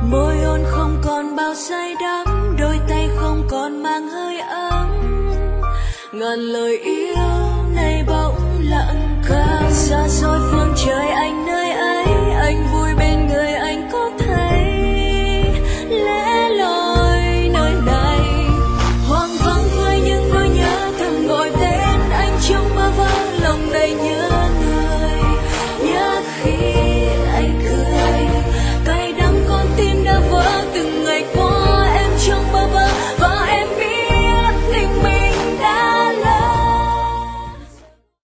môi hôn không còn bao say đắm, đôi tay không còn mang hơi ấm, ngàn lời yêu